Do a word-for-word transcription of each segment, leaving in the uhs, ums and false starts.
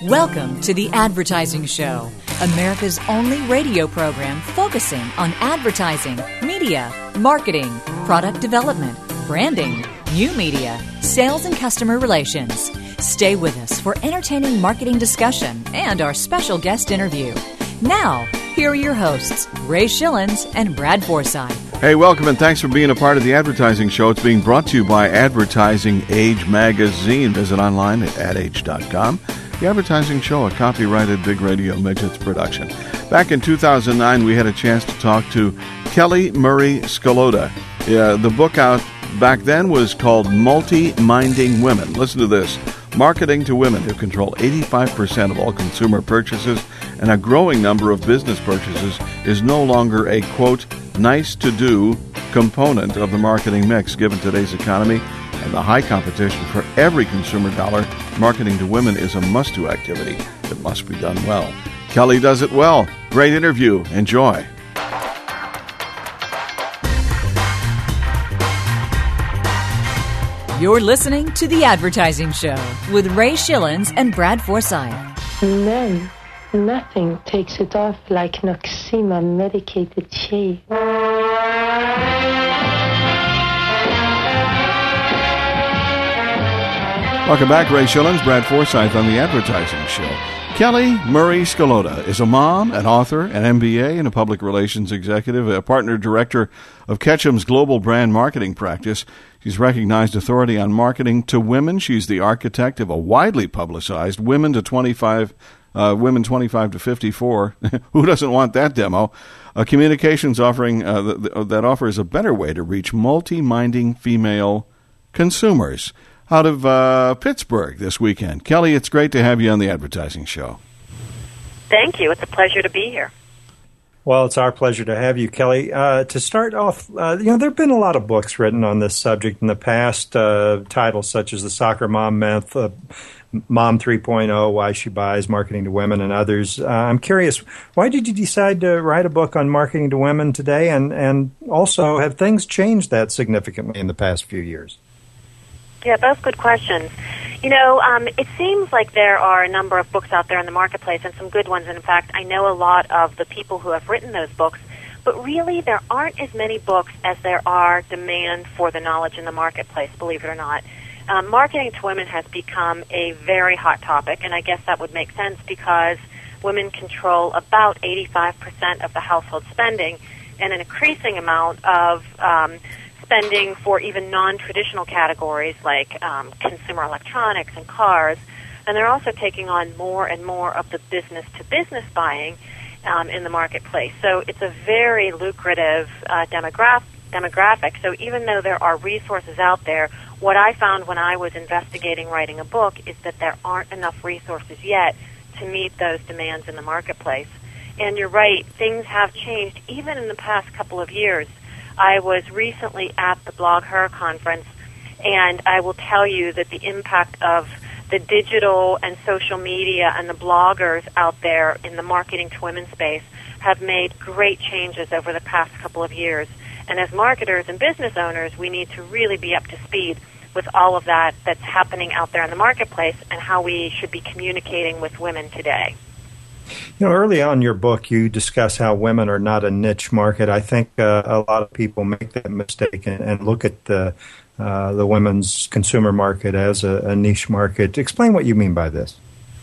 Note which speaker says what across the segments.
Speaker 1: Welcome to The Advertising Show, America's only radio program focusing on advertising, media, marketing, product development, branding, new media, sales, and customer relations. Stay with us for entertaining marketing discussion and our special guest interview. Now, here are your hosts, Ray Schillens and Brad Forsythe.
Speaker 2: Hey, welcome and thanks for being a part of The Advertising Show. It's being brought to you by Advertising Age Magazine. Visit online at ad age dot com. The Advertising Show, a copyrighted Big Radio Midgets production. Back in two thousand nine, we had a chance to talk to Kelly Murray Scalota. Uh, the book out back then was called Multi-Minding Women. Listen to this. Marketing to women who control eighty-five percent of all consumer purchases and a growing number of business purchases is no longer a, quote, nice-to-do component of the marketing mix given today's economy and the high competition for every consumer dollar. Marketing to women is a must-do activity that must be done well. Kelly does it well. Great interview. Enjoy.
Speaker 1: You're listening to The Advertising Show with Ray Schillens and Brad Forsythe.
Speaker 3: Men, nothing takes it off like Noxzema medicated shave.
Speaker 2: Welcome back, Ray Schillens, Brad Forsythe on The Advertising Show. Kelly Murray Scalota is a mom, an author, an M B A, and a public relations executive, a partner director of Ketchum's global brand marketing practice. She's recognized authority on marketing to women. She's the architect of a widely publicized Women to twenty-five, uh, Women twenty-five to fifty-four. Who doesn't want that demo? A communications offering uh, that, that offers a better way to reach multi-minding female consumers. Out of uh, Pittsburgh this weekend. Kelly, it's great to have you on The Advertising Show.
Speaker 4: Thank you. It's a pleasure to be here.
Speaker 5: Well, it's our pleasure to have you, Kelly. Uh, to start off, uh, you know, there have been a lot of books written on this subject in the past, uh, titles such as The Soccer Mom Myth, uh, Mom three point oh, Why She Buys, Marketing to Women, and others. Uh, I'm curious, why did you decide to write a book on marketing to women today? And, and also, have things changed that significantly in the past few years?
Speaker 4: Yeah, both good questions. You know, um, it seems like there are a number of books out there in the marketplace, and some good ones. And in fact, I know a lot of the people who have written those books, but really there aren't as many books as there are demand for the knowledge in the marketplace, believe it or not. Um, marketing to women has become a very hot topic, and I guess that would make sense because women control about eighty-five percent of the household spending and an increasing amount of um spending for even non-traditional categories like um, consumer electronics and cars. And they're also taking on more and more of the business-to-business buying um, in the marketplace. So it's a very lucrative uh, demograph- demographic. So even though there are resources out there, what I found when I was investigating writing a book is that there aren't enough resources yet to meet those demands in the marketplace. And you're right, things have changed even in the past couple of years. I was recently at the Blog Her conference, and I will tell you that the impact of the digital and social media and the bloggers out there in the marketing to women space have made great changes over the past couple of years. And as marketers and business owners, we need to really be up to speed with all of that that's happening out there in the marketplace and how we should be communicating with women today.
Speaker 5: You know, early on in your book, you discuss how women are not a niche market. I think uh, a lot of people make that mistake and, and look at the uh, the women's consumer market as a, a niche market. Explain what you mean by this.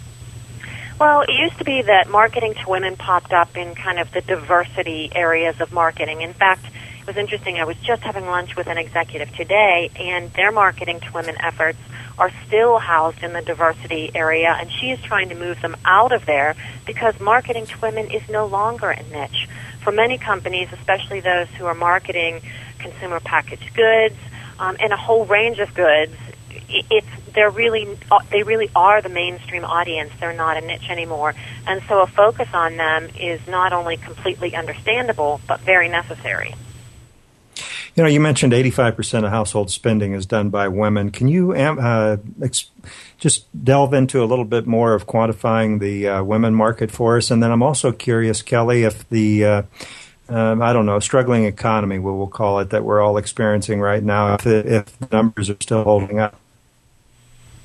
Speaker 4: Well, it used to be that marketing to women popped up in kind of the diversity areas of marketing. In fact, it was interesting. I was just having lunch with an executive today, and their marketing to women efforts are still housed in the diversity area, and she is trying to move them out of there because marketing to women is no longer a niche. For many companies, especially those who are marketing consumer packaged goods um, and a whole range of goods, it's they're really they really are the mainstream audience. They're not a niche anymore, and so a focus on them is not only completely understandable but very necessary.
Speaker 5: You know, you mentioned eighty-five percent of household spending is done by women. Can you uh, ex- just delve into a little bit more of quantifying the uh, women market for us? And then I'm also curious, Kelly, if the, uh, um, I don't know, struggling economy, what we'll call it, that we're all experiencing right now, if, it, if the numbers are still holding up.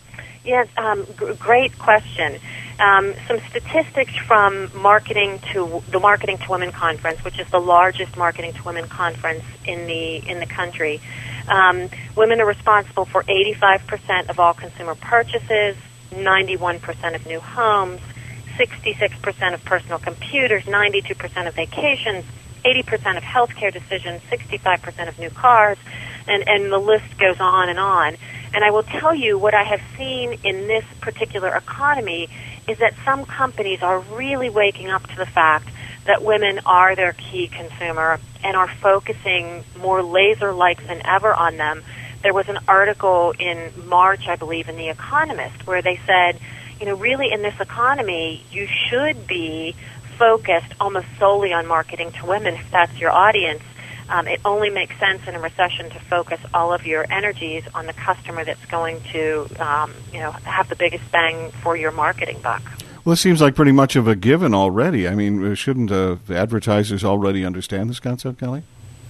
Speaker 4: Yes, um, g- great question. Um, some statistics from marketing to the Marketing to Women conference, which is the largest marketing to women conference in the in the country. Um, women are responsible for eighty-five percent of all consumer purchases, ninety-one percent of new homes, sixty-six percent of personal computers, ninety-two percent of vacations, eighty percent of healthcare decisions, sixty-five percent of new cars, and, and the list goes on and on. And I will tell you what I have seen in this particular economy is that some companies are really waking up to the fact that women are their key consumer and are focusing more laser-like than ever on them. There was an article in March, I believe, in The Economist, where they said, you know, really in this economy, you should be focused almost solely on marketing to women if that's your audience. Um, it only makes sense in a recession to focus all of your energies on the customer that's going to, um, you know, have the biggest bang for your marketing buck.
Speaker 2: Well, it seems like pretty much of a given already. I mean, shouldn't uh, the advertisers already understand this concept, Kelly?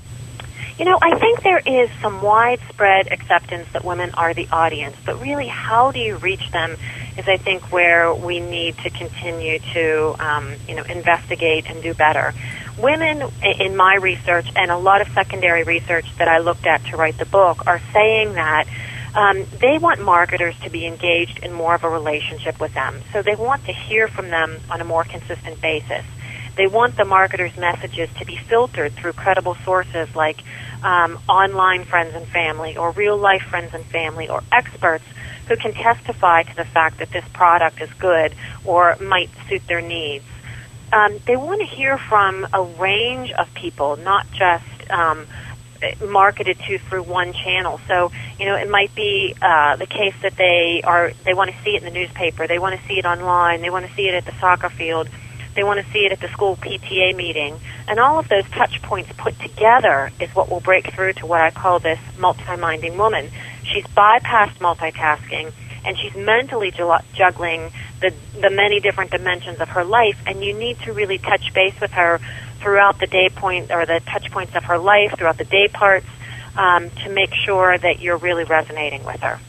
Speaker 4: You know, I think there is some widespread acceptance that women are the audience, but really how do you reach them is, I think, where we need to continue to, um, you know, investigate and do better. Women, in my research, and a lot of secondary research that I looked at to write the book, are saying that um, they want marketers to be engaged in more of a relationship with them. So they want to hear from them on a more consistent basis. They want the marketers' messages to be filtered through credible sources like um, online friends and family or real-life friends and family or experts who can testify to the fact that this product is good or might suit their needs. Um, they want to hear from a range of people, not just um, marketed to through one channel. So, you know, it might be uh, the case that they are they want to see it in the newspaper, they want to see it online, they want to see it at the soccer field, they want to see it at the school P T A meeting. And all of those touch points put together is what will break through to what I call this multi-minding woman. She's bypassed multitasking, and she's mentally juggling the the many different dimensions of her life, and you need to really touch base with her throughout the day point, or the touch points of her life, throughout the day parts, um, to make sure that you're really resonating with her.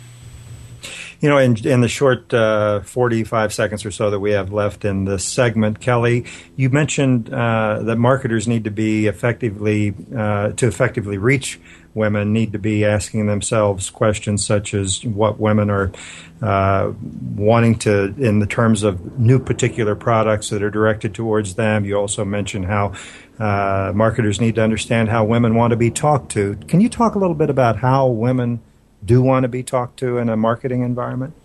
Speaker 5: You know, in, in the short uh, forty-five seconds or so that we have left in this segment, Kelly, you mentioned uh, that marketers need to be effectively, uh, to effectively reach women, need to be asking themselves questions such as what women are uh, wanting to, in the terms of new particular products that are directed towards them. You also mentioned how uh, marketers need to understand how women want to be talked to. Can you talk a little bit about how women do want to be talked to in a marketing environment?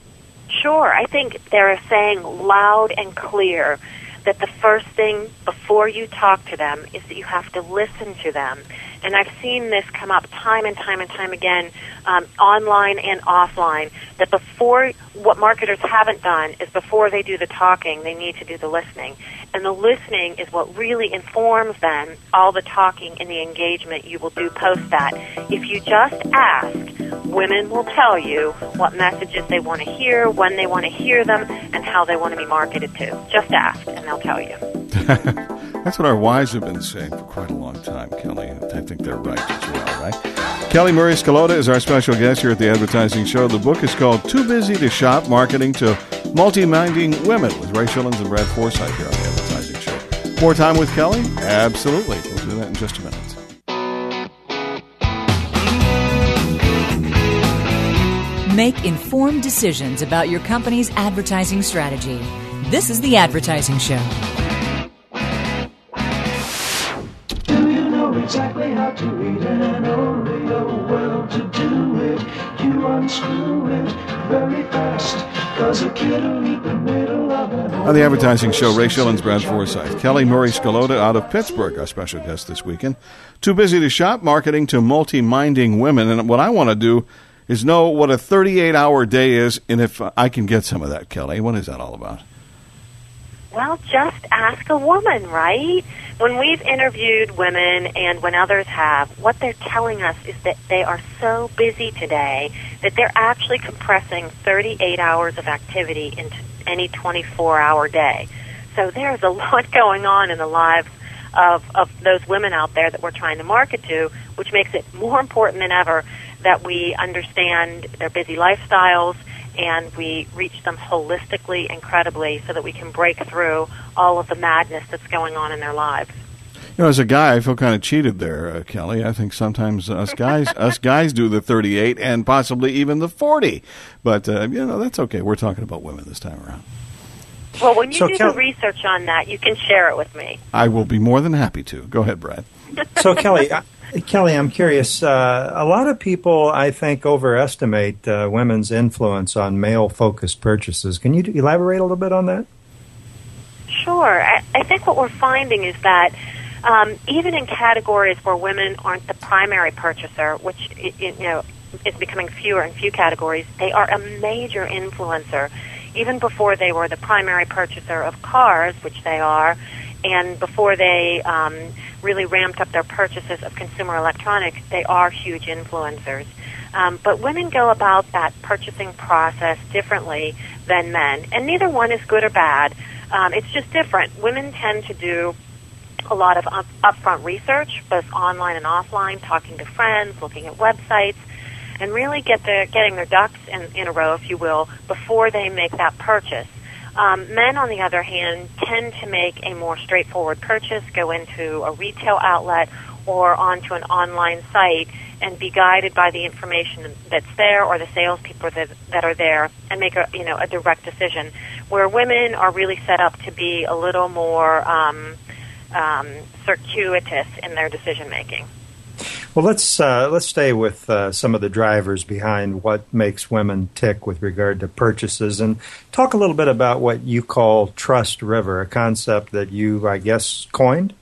Speaker 4: Sure. I think they're saying loud and clear that the first thing before you talk to them is that you have to listen to them. And I've seen this come up time and time and time again, um, online and offline, that before, what marketers haven't done is before they do the talking, they need to do the listening. And the listening is what really informs then all the talking and the engagement you will do post that. If you just ask, women will tell you what messages they want to hear, when they want to hear them, and how they want to be marketed to. Just ask, and they'll tell you.
Speaker 2: That's what our wives have been saying for quite a long time, Kelly. I think they're right as well, right? Kelly Murray Scalota is our special guest here at the Advertising Show. The book is called Too Busy to Shop, Marketing to Multi-Minding Women, with Ray Schillens and Brad Forsythe here on the Advertising Show. More time with Kelly? Absolutely. We'll do that in just a minute.
Speaker 1: Make informed decisions about your company's advertising strategy. This is the Advertising Show.
Speaker 6: Exactly how to read and only the will to do it. You unscrew it very fast, cause a kid will leap in the middle of it.
Speaker 2: On the Advertising Show, Ray Schillens, Brad Forsythe. Kelly Murray Scalota out of Pittsburgh, our special guest this weekend. Too busy to shop, marketing to multi-minding women. And what I want to do is know what a thirty-eight hour day is, and if I can get some of that, Kelly. What is that all about?
Speaker 4: Well, just ask a woman, right? When we've interviewed women and when others have, what they're telling us is that they are so busy today that they're actually compressing thirty-eight hours of activity into any twenty-four hour day. So there's a lot going on in the lives of, of those women out there that we're trying to market to, which makes it more important than ever that we understand their busy lifestyles and we reach them holistically and credibly so that we can break through all of the madness that's going on in their lives.
Speaker 2: You know, as a guy, I feel kind of cheated there, uh, Kelly. I think sometimes us guys, us guys do the thirty-eight and possibly even the forty. But uh, you know, that's okay. We're talking about women this time around.
Speaker 4: Well, when you
Speaker 5: so
Speaker 4: do
Speaker 5: Kel-
Speaker 4: the research on that, you can share it with me.
Speaker 2: I will be more than happy to. Go ahead, Brad.
Speaker 5: So, Kelly, uh, Kelly, I'm curious. Uh, a lot of people, I think, overestimate uh, women's influence on male-focused purchases. Can you elaborate a little bit on that?
Speaker 4: Sure. I, I think what we're finding is that um, even in categories where women aren't the primary purchaser, which it, it, you know is becoming fewer and few categories, they are a major influencer. Even before they were the primary purchaser of cars, which they are, and before they um, really ramped up their purchases of consumer electronics, they are huge influencers. Um, but women go about that purchasing process differently than men, and neither one is good or bad. Um, it's just different. Women tend to do a lot of up- upfront research, both online and offline, talking to friends, looking at websites, and really get their, getting their ducks in, in a row, if you will, before they make that purchase. Um, men, on the other hand, tend to make a more straightforward purchase, go into a retail outlet or onto an online site and be guided by the information that's there or the salespeople that, that are there and make a, you know, a direct decision, where women are really set up to be a little more um, um, circuitous in their decision-making.
Speaker 5: Well, let's uh, let's stay with uh, some of the drivers behind what makes women tick with regard to purchases, and talk a little bit about what you call Trust River, a concept that you, I guess, coined.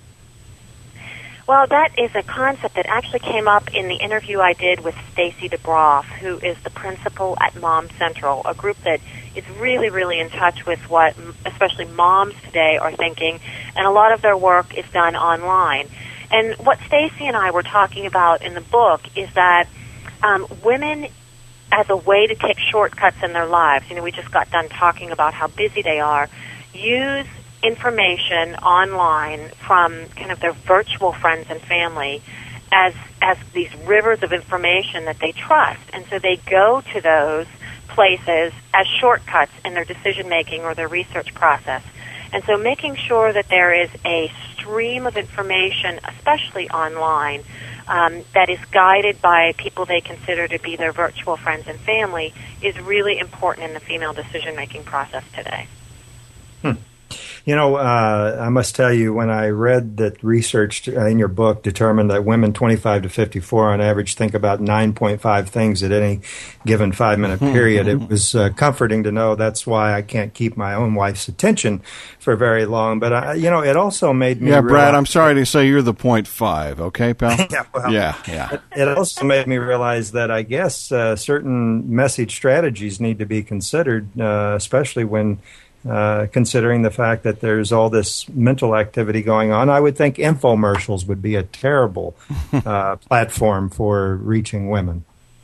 Speaker 4: Well, that is a concept that actually came up in the interview I did with Stacy DeBroff, who is the principal at Mom Central, a group that is really, really in touch with what especially moms today are thinking, and a lot of their work is done online. And what Stacy and I were talking about in the book is that um, women, as a way to take shortcuts in their lives, you know, we just got done talking about how busy they are, use information online from kind of their virtual friends and family as as these rivers of information that they trust. And so they go to those places as shortcuts in their decision-making or their research process. And so making sure that there is a stream of information, especially online, um, that is guided by people they consider to be their virtual friends and family is really important in the female decision-making process today.
Speaker 5: Hmm. You know, uh, I must tell you, when I read that research in your book determined that women twenty-five to fifty-four on average think about nine point five things at any given five-minute period, it was uh, comforting to know that's why I can't keep my own wife's attention for very long. But, I, you know, it also made me
Speaker 2: Yeah,
Speaker 5: realize,
Speaker 2: Brad, I'm sorry to say you're the point five, okay, pal?
Speaker 5: yeah, well,
Speaker 2: yeah, yeah.
Speaker 5: It, it also made me realize that I guess uh, certain message strategies need to be considered, uh, especially when Uh, considering the fact that there's all this mental activity going on. I would think infomercials would be a terrible uh, platform for reaching women.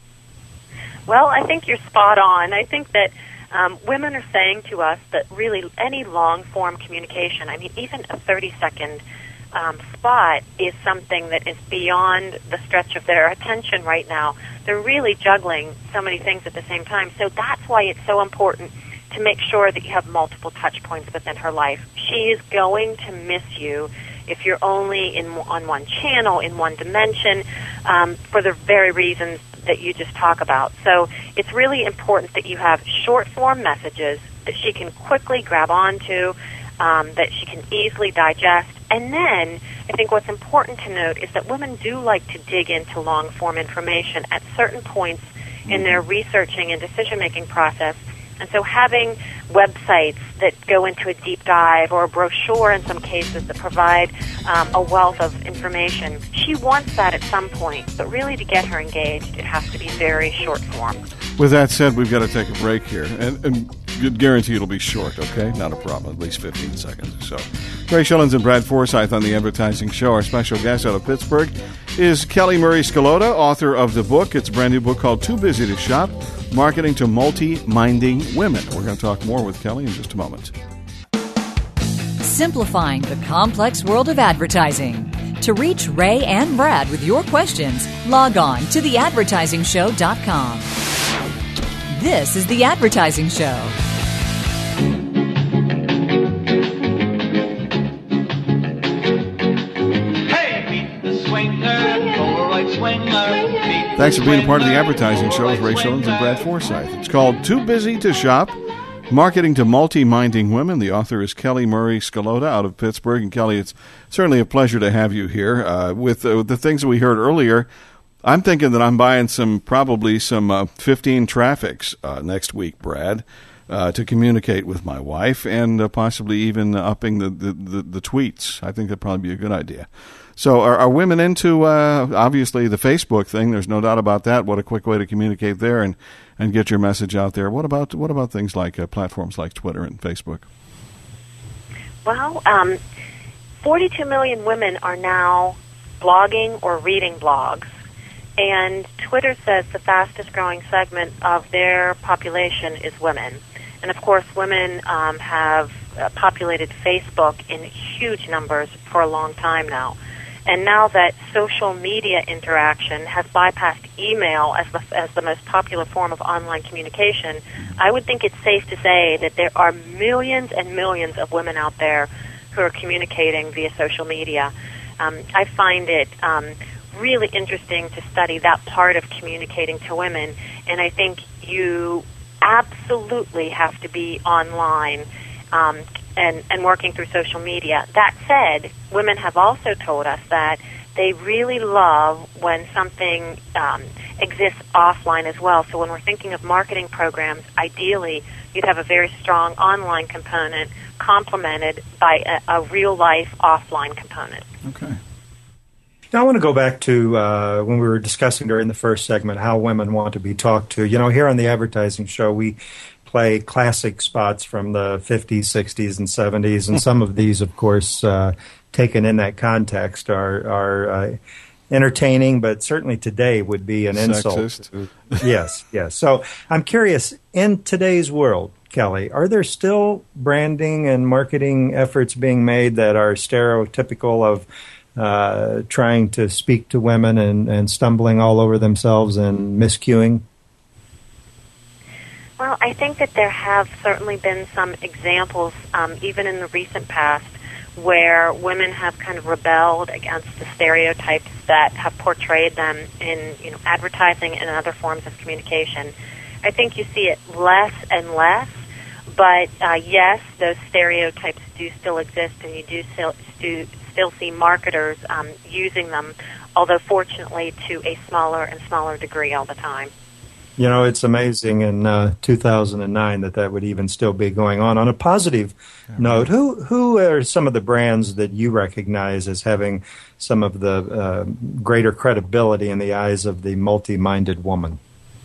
Speaker 4: Well, I think you're spot on. I think that um, women are saying to us that really any long-form communication, I mean, even a thirty-second um, spot is something that is beyond the stretch of their attention right now. They're really juggling so many things at the same time. So that's why it's so important to make sure that you have multiple touch points within her life. She is going to miss you if you're only in on one channel, in one dimension, um, for the very reasons that you just talk about. So it's really important that you have short-form messages that she can quickly grab onto, um, that she can easily digest. And then I think what's important to note is that women do like to dig into long-form information at certain points in their researching and decision-making process. And so having websites that go into a deep dive, or a brochure in some cases that provide um, a wealth of information, she wants that at some point. But really, to get her engaged, it has to be very short form.
Speaker 2: With that said, we've got to take a break here. And, and good guarantee it'll be short, okay? Not a problem, at least fifteen seconds or so. Ray Shillings and Brad Forsythe on The Advertising Show. Our special guest out of Pittsburgh is Kelly Murray Scalota, author of the book. It's a brand new book called Too Busy to Shop, Marketing to Multi-Minding Women. We're going to talk more with Kelly in just a moment.
Speaker 1: Simplifying the complex world of advertising. To reach Ray and Brad with your questions, log on to the advertising show dot com. This is The Advertising Show.
Speaker 2: Thanks for being a part of The Advertising Show with Ray Shillings and Brad Forsythe. It's called Too Busy to Shop, Marketing to Multi-Minding Women. The author is Kelly Murray Scalota out of Pittsburgh. And Kelly, it's certainly a pleasure to have you here. Uh, with uh, the things that we heard earlier, I'm thinking that I'm buying some, probably some uh, fifteen traffics uh, next week, Brad, uh, to communicate with my wife, and uh, possibly even upping the, the, the, the tweets. I think that'd probably be a good idea. So are, are women into, uh, obviously, the Facebook thing? There's no doubt about that. What a quick way to communicate there and, and get your message out there. What about what about things like uh, platforms like Twitter and Facebook?
Speaker 4: Well, um, forty-two million women are now blogging or reading blogs. And Twitter says the fastest growing segment of their population is women. And, of course, women um, have uh, populated Facebook in huge numbers for a long time now. And now that social media interaction has bypassed email as the, as the most popular form of online communication, I would think it's safe to say that there are millions and millions of women out there who are communicating via social media. Um, I find it um, really interesting to study that part of communicating to women, and I think you absolutely have to be online um, and, and working through social media. That said, women have also told us that they really love when something um, exists offline as well. So when we're thinking of marketing programs, ideally you'd have a very strong online component complemented by a, a real-life offline component.
Speaker 2: Okay.
Speaker 5: Now, I want to go back to uh, when we were discussing during the first segment how women want to be talked to. You know, here on the Advertising Show, we play classic spots from the fifties, sixties, and seventies, and some of these, of course, uh, taken in that context, are are uh, entertaining, but certainly today would be an
Speaker 2: Sexist.
Speaker 5: insult. Yes, yes. So I'm curious, in today's world, Kelly, are there still branding and marketing efforts being made that are stereotypical of uh, trying to speak to women and, and stumbling all over themselves and miscuing?
Speaker 4: Well, I think that there have certainly been some examples, um, even in the recent past, where women have kind of rebelled against the stereotypes that have portrayed them in, you know, advertising and other forms of communication. I think you see it less and less, but uh, yes, those stereotypes do still exist, and you do still, do still see marketers um, using them, although fortunately to a smaller and smaller degree all the time.
Speaker 5: You know, it's amazing in uh, two thousand nine that that would even still be going on. On a positive yeah, note, who who are some of the brands that you recognize as having some of the uh, greater credibility in the eyes of the multi-minded woman?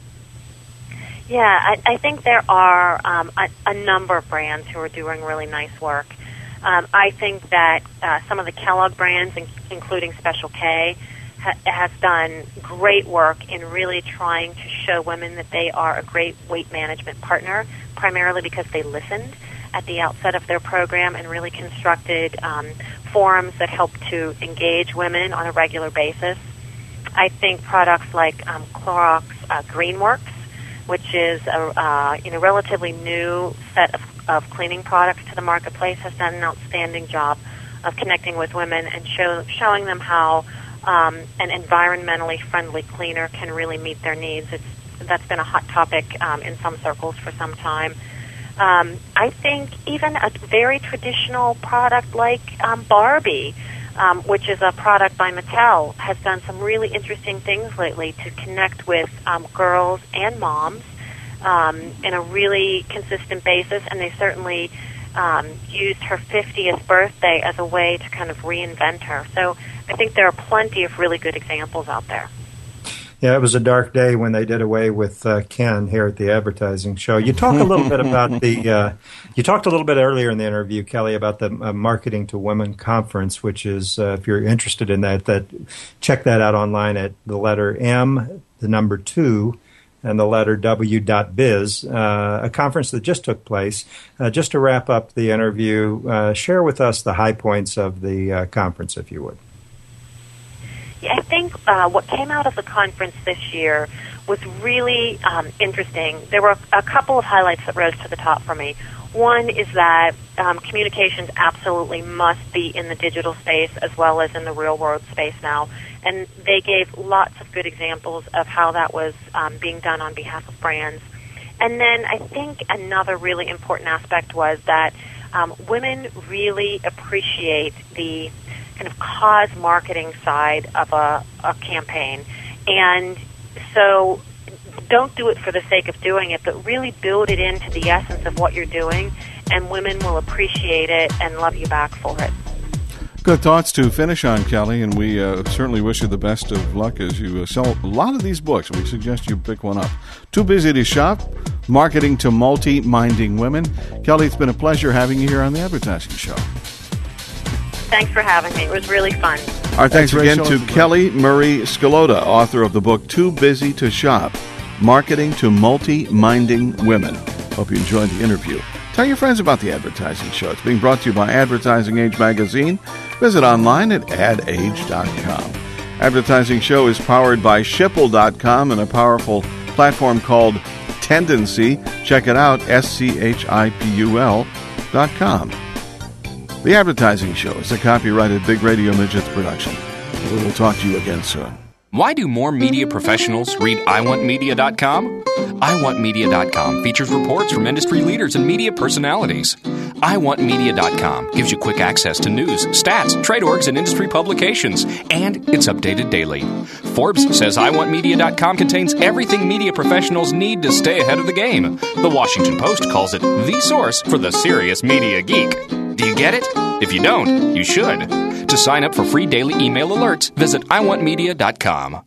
Speaker 4: Yeah, I, I think there are um, a, a number of brands who are doing really nice work. Um, I think that uh, some of the Kellogg brands, in, including Special K, ha- has done great work in really trying to show women that they are a great weight management partner, primarily because they listened at the outset of their program and really constructed um, forums that help to engage women on a regular basis. I think products like um, Clorox uh, GreenWorks, which is a uh, you know relatively new set of, of cleaning products to the marketplace, has done an outstanding job of connecting with women and show, showing them how um, an environmentally friendly cleaner can really meet their needs. It's, that's been a hot topic um, in some circles for some time. Um, I think even a very traditional product like um, Barbie, um, which is a product by Mattel, has done some really interesting things lately to connect with um, girls and moms um, in a really consistent basis, and they certainly um, used her fiftieth birthday as a way to kind of reinvent her. So I think there are plenty of really good examples out there.
Speaker 5: Yeah, it was a dark day when they did away with uh, Ken here at the Advertising Show. You talk a little bit about the. Uh, you talked a little bit earlier in the interview, Kelly, about the uh, Marketing to Women conference, which is, uh, if you're interested in that, that check that out online at the letter M, the number two, and the letter W dot biz. Uh, a conference that just took place. Uh, just to wrap up the interview, uh, share with us the high points of the uh, conference, if you would.
Speaker 4: Yeah, I think uh, what came out of the conference this year was really um, interesting. There were a couple of highlights that rose to the top for me. One is that um, communications absolutely must be in the digital space as well as in the real-world space now. And they gave lots of good examples of how that was um, being done on behalf of brands. And then I think another really important aspect was that um, women really appreciate the kind of cause marketing side of a, a campaign. And so don't do it for the sake of doing it, but really build it into the essence of what you're doing, and women will appreciate it and love you back for it.
Speaker 2: Good thoughts to finish on, Kelly, and we uh, certainly wish you the best of luck as you uh, sell a lot of these books. We suggest you pick one up. Too Busy to Shop, Marketing to Multi-Minding Women. Kelly, it's been a pleasure having you here on the Advertising Show.
Speaker 4: Thanks for having me. It was really fun.
Speaker 2: Our thanks, thanks again to
Speaker 5: Rachel.
Speaker 2: Kelly Murray Scalota, author of the book Too Busy to Shop, Marketing to Multi-Minding Women. Hope you enjoyed the interview. Tell your friends about the Advertising Show. It's being brought to you by Advertising Age Magazine. Visit online at ad age dot com. Advertising Show is powered by Schipul dot com and a powerful platform called Tendency. Check it out, S C H I P U L dot com. The Advertising Show is a copyrighted Big Radio Midgets production. We will talk to you again soon.
Speaker 7: Why do more media professionals read I want media dot com? I want media dot com features reports from industry leaders and media personalities. I want media dot com gives you quick access to news, stats, trade orgs, and industry publications, and it's updated daily. Forbes says I want media dot com contains everything media professionals need to stay ahead of the game. The Washington Post calls it the source for the serious media geek. Do you get it? If you don't, you should. To sign up for free daily email alerts, visit I want media dot com.